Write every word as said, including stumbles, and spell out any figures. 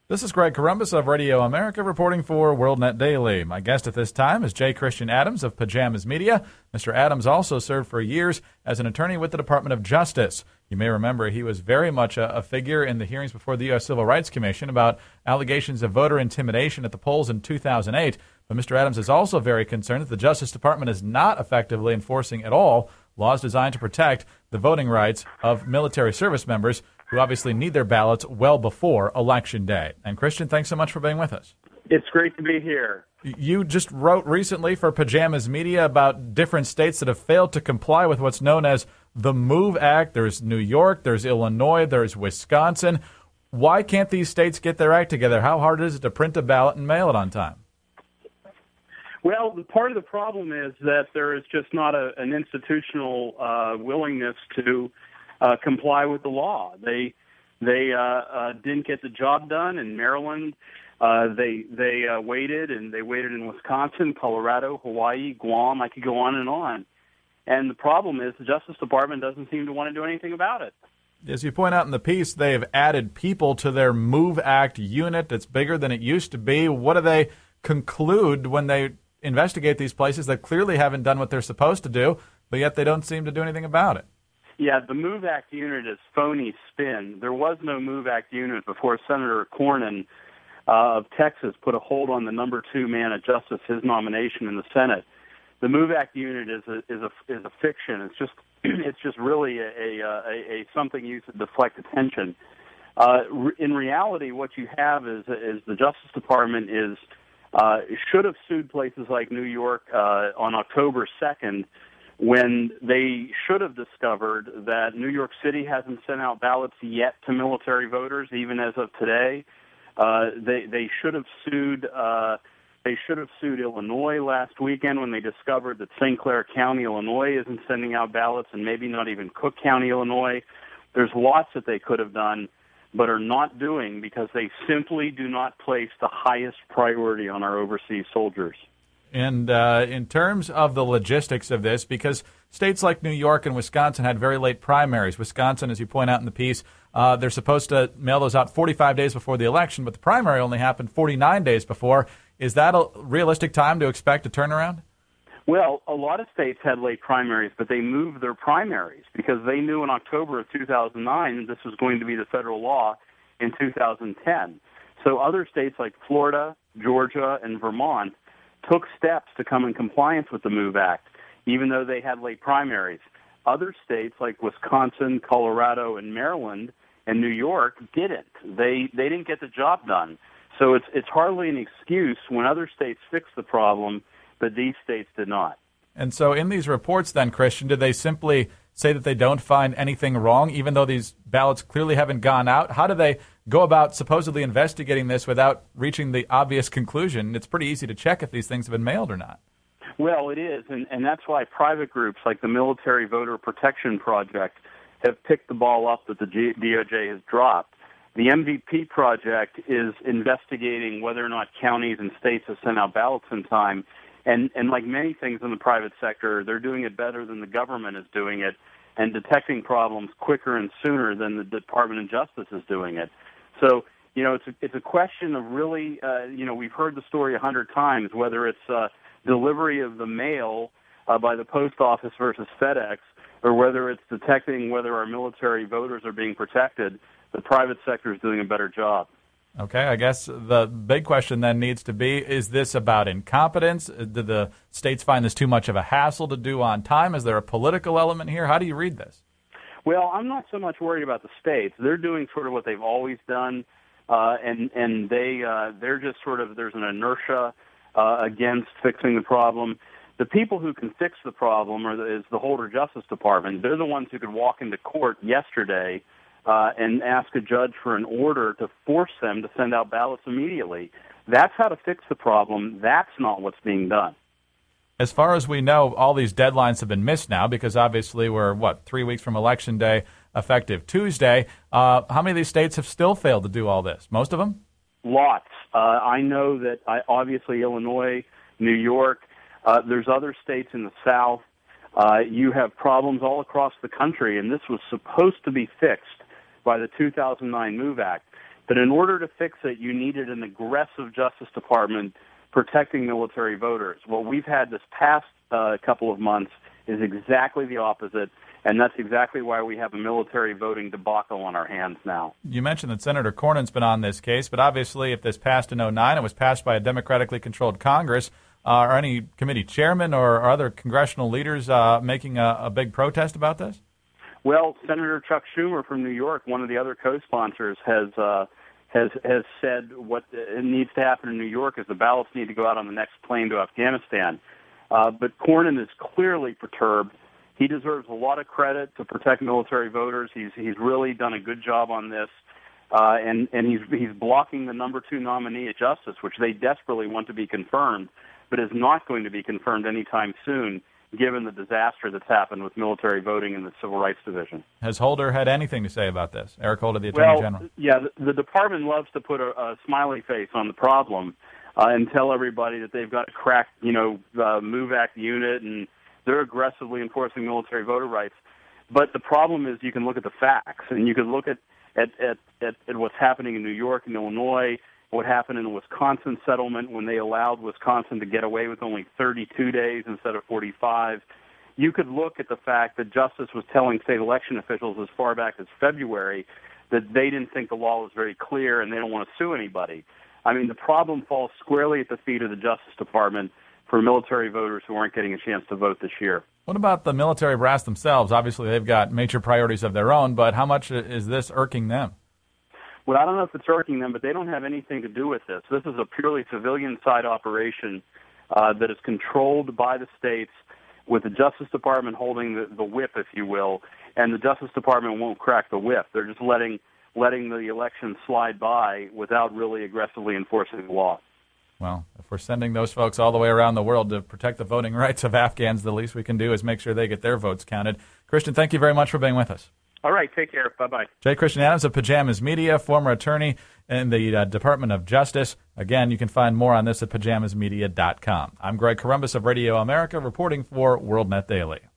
This is Greg Corombos of Radio America reporting for WorldNet Daily. My guest at this time is J. Christian Adams of Pajamas Media. Mister Adams also served for years as an attorney with the Department of Justice. You may remember he was very much a, a figure in the hearings before the U S. Civil Rights Commission about allegations of voter intimidation at the polls in two thousand eight. But Mister Adams is also very concerned that the Justice Department is not effectively enforcing at all laws designed to protect the voting rights of military service members who obviously need their ballots well before Election Day. And Christian, thanks so much for being with us. It's great to be here. You just wrote recently for Pajamas Media about different states that have failed to comply with what's known as the MOVE Act. There's New York, there's Illinois, there's Wisconsin. Why can't these states get their act together? How hard is it to print a ballot and mail it on time? Well, part of the problem is that there is just not a, an institutional uh, willingness to uh, comply with the law. They they uh, uh, didn't get the job done in Maryland. Uh, they they uh, waited, and they waited in Wisconsin, Colorado, Hawaii, Guam. I could go on and on. And the problem is the Justice Department doesn't seem to want to do anything about it. As you point out in the piece, they've added people to their MOVE Act unit that's bigger than it used to be. What do they conclude when they investigate these places that clearly haven't done what they're supposed to do, but yet they don't seem to do anything about it? Yeah, the MOVE Act unit is phony spin. There was no MOVE Act unit before Senator Cornyn uh, of Texas put a hold on the number two man of justice, his nomination in the Senate. The MOVE Act unit is a is a is a fiction. It's just it's just really a a, a, a something used to deflect attention. Uh, in reality, what you have is is the Justice Department is uh, should have sued places like New York uh, on October second, when they should have discovered that New York City hasn't sent out ballots yet to military voters, even as of today. Uh, they they should have sued. Uh, They should have sued Illinois last weekend when they discovered that Saint Clair County, Illinois, isn't sending out ballots, and maybe not even Cook County, Illinois. There's lots that they could have done, but are not doing because they simply do not place the highest priority on our overseas soldiers. And uh, in terms of the logistics of this, because states like New York and Wisconsin had very late primaries. Wisconsin, as you point out in the piece, uh, they're supposed to mail those out forty-five days before the election, but the primary only happened forty-nine days before. Is that a realistic time to expect a turnaround? Well, a lot of states had late primaries, but they moved their primaries because they knew in October of two thousand nine this was going to be the federal law in two thousand ten. So other states like Florida, Georgia, and Vermont took steps to come in compliance with the MOVE Act, even though they had late primaries. Other states like Wisconsin, Colorado, and Maryland, and New York didn't. They they didn't get the job done. So it's it's hardly an excuse when other states fixed the problem, but these states did not. And so in these reports then, Christian, did they simply say that they don't find anything wrong, even though these ballots clearly haven't gone out? How do they go about supposedly investigating this without reaching the obvious conclusion? It's pretty easy to check if these things have been mailed or not. Well, it is, and, and that's why private groups like the Military Voter Protection Project have picked the ball up that the G- D O J has dropped. The M V P project is investigating whether or not counties and states have sent out ballots in time. And, and like many things in the private sector, they're doing it better than the government is doing it and detecting problems quicker and sooner than the Department of Justice is doing it. So, you know, it's a, it's a question of really, uh, you know, we've heard the story a hundred times, whether it's uh, delivery of the mail uh, by the post office versus FedEx, or whether it's detecting whether our military voters are being protected. The private sector is doing a better job. Okay, I guess the big question then needs to be, is this about incompetence? Do the states find this too much of a hassle to do on time? Is there a political element here? How do you read this? Well, I'm not so much worried about the states. They're doing sort of what they've always done, uh, and and they uh, they're just sort of there's an inertia uh, against fixing the problem. The people who can fix the problem are the, is the Holder Justice Department. They're the ones who could walk into court yesterday Uh, and ask a judge for an order to force them to send out ballots immediately. That's how to fix the problem. That's not what's being done. As far as we know, all these deadlines have been missed now because obviously we're, what, three weeks from Election Day, effective Tuesday. Uh, how many of these states have still failed to do all this? Most of them? Lots. Uh, I know that I, obviously Illinois, New York, uh, there's other states in the South. Uh, you have problems all across the country, and this was supposed to be fixed by the two thousand nine MOVE Act. But in order to fix it, you needed an aggressive Justice Department protecting military voters. What we've had this past uh, couple of months is exactly the opposite, and that's exactly why we have a military voting debacle on our hands now. You mentioned that Senator Cornyn's been on this case, but obviously if this passed in oh nine, it was passed by a democratically controlled Congress. Uh, are any committee chairmen or, or other congressional leaders uh, making a, a big protest about this? Well, Senator Chuck Schumer from New York, one of the other co-sponsors, has uh, has has said what needs to happen in New York is the ballots need to go out on the next plane to Afghanistan. Uh, but Cornyn is clearly perturbed. He deserves a lot of credit to protect military voters. He's he's really done a good job on this, uh, and and he's he's blocking the number two nominee at Justice, which they desperately want to be confirmed, but is not going to be confirmed anytime soon, given the disaster that's happened with military voting in the Civil Rights Division. Has Holder had anything to say about this? Eric Holder, the Attorney well, General. Yeah, the, the department loves to put a, a smiley face on the problem uh, and tell everybody that they've got a cracked, you know, uh, MOVE Act unit and they're aggressively enforcing military voter rights. But the problem is you can look at the facts, and you can look at, at, at, at, at what's happening in New York and Illinois, what happened in the Wisconsin settlement when they allowed Wisconsin to get away with only thirty-two days instead of forty-five. You could look at the fact that Justice was telling state election officials as far back as February that they didn't think the law was very clear and they don't want to sue anybody. I mean, the problem falls squarely at the feet of the Justice Department for military voters who aren't getting a chance to vote this year. What about the military brass themselves? Obviously, they've got major priorities of their own, but how much is this irking them? Well, I don't know if it's irking them, but they don't have anything to do with this. This is a purely civilian-side operation uh, that is controlled by the states, with the Justice Department holding the, the whip, if you will, and the Justice Department won't crack the whip. They're just letting letting the election slide by without really aggressively enforcing the law. Well, if we're sending those folks all the way around the world to protect the voting rights of Afghans, the least we can do is make sure they get their votes counted. Christian, thank you very much for being with us. All right, take care. Bye-bye. J. Christian Adams of Pajamas Media, former attorney in the uh, Department of Justice. Again, you can find more on this at pajamas media dot com. I'm Greg Corombos of Radio America, reporting for WorldNet Daily.